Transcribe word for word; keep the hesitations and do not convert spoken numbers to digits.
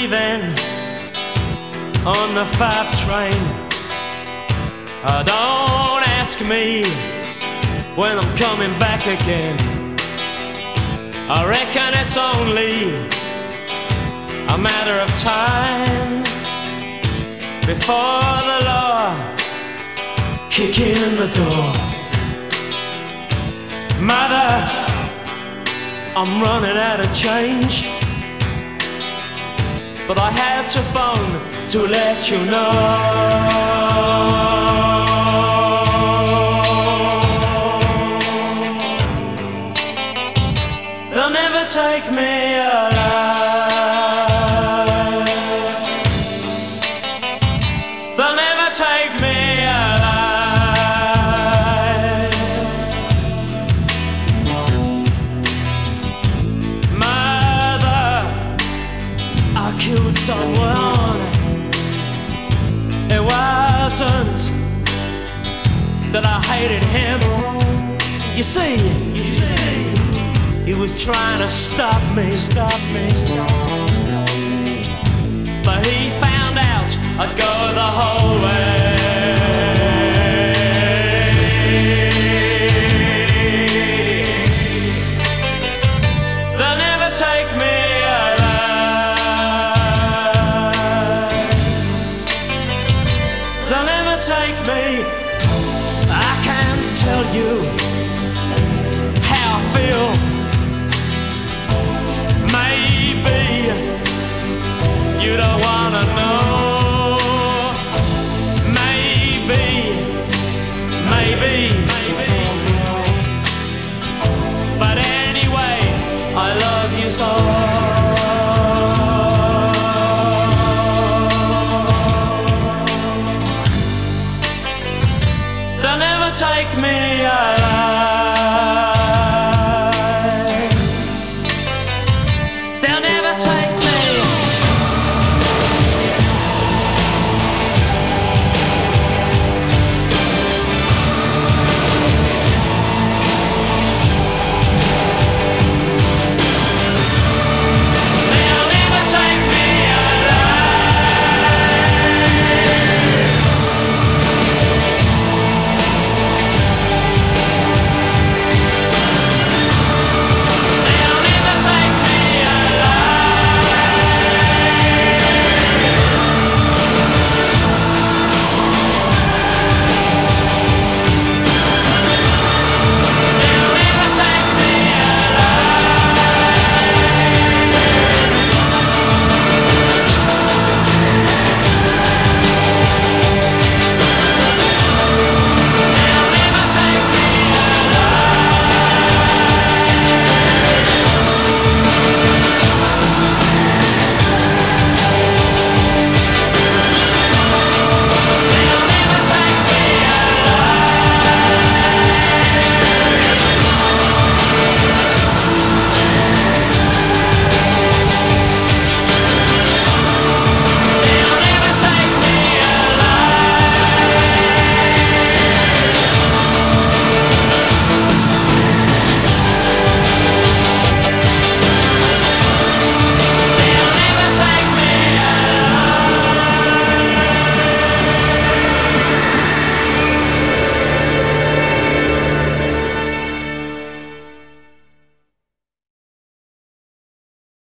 leaving on the five train. Uh, don't ask me when I'm coming back again. I reckon it's only a matter of time before the law kick in the door. Mother, I'm running out of change, but I had to phone to let you know. They'll never take me alive. They'll never take me alive. Mother, I killed someone. It wasn't that I hated him. You see, you see, he was trying to stop me, stop me, stop me. But he found out I'd go the whole way. They'll never take me alive. They'll never take me. I can't tell you how I feel. Maybe you don't wanna know. Maybe, maybe, maybe. But anyway, I love you so.